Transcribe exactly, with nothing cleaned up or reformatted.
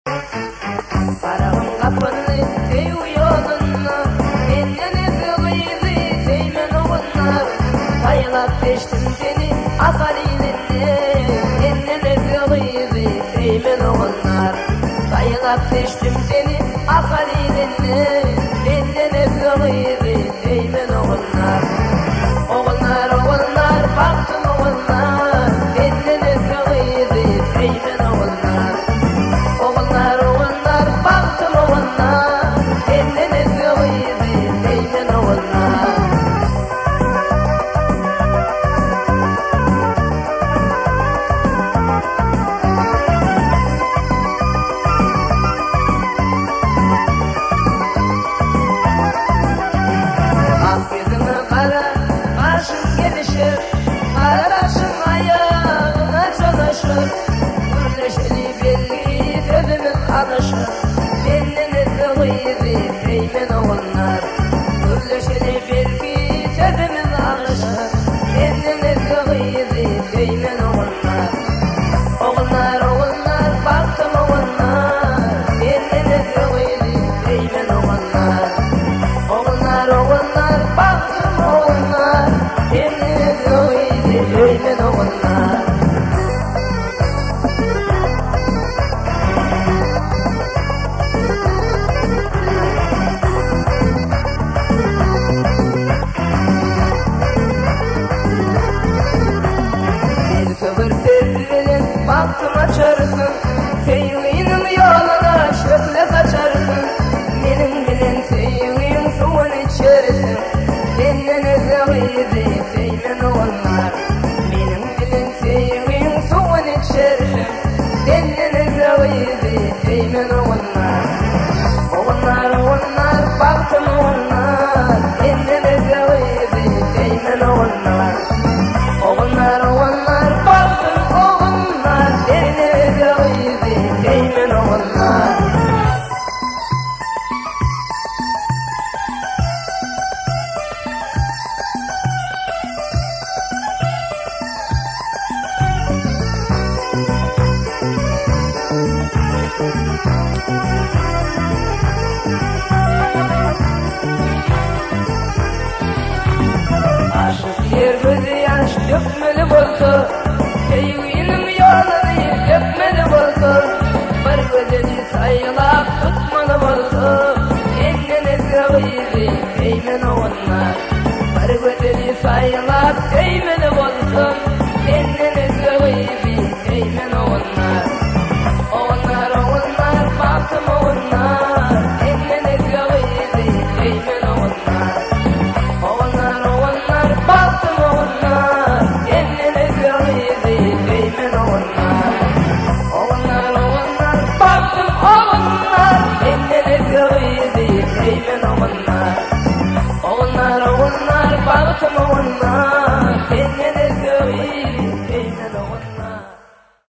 Karağın kapını dev yoluna, menden ezgıydı değmen oğullar. Saylap geçtim seni akal ilinle, menden ezgıydı değmen oğullar. Saylap geçtim seni akal ilinle, menden ezgıydı değmen oğullar. Oğullar oğullar baktım oğullar, menden ezgıydı değmen oğullar. Oğullar oğullar baktım oğullar, menden ezgıydı değmen oğullar. Ak yüzüme kara karşım gelişir, kararasın ayağına çalışır. Gürleşeli belli sözümün alışır, menden ezgıydı değmen oğullar. Gürleşeli belli sözümün alışır, menden ezgıydı değmen oğullar. Oğullar oğullar baktım oğullar, menden ezgıydı değmen oğullar. Oğullar oğullar baktım oğullar, menden ezgıydı değmen oğullar. Bir kıvır sözlerin baktım açarsın, sevgilim yoluna şöyle kaçarsın. Benim bilen sevgilim suyun içersin, menden ezgıydı değmen oğullar. Benim bilen sevgilim suyun içersin, menden ezgıydı değmen oğullar. Oğullar oğullar baktım oğullar, menden ezgıydı değmen oğullar. Oğullar oğullar baktım oğullar, menden ezgıydı değmen oğullar. Aşık yer gözü yaş dökmeli bolsa, sevgilim yolunu dökmeli bolsa. Bir gözünü saylap tutmalı bolsa, menden ezgıydı değmen oğullar. Bir gözünü saylap değmeli bolsa, menden ezgıydı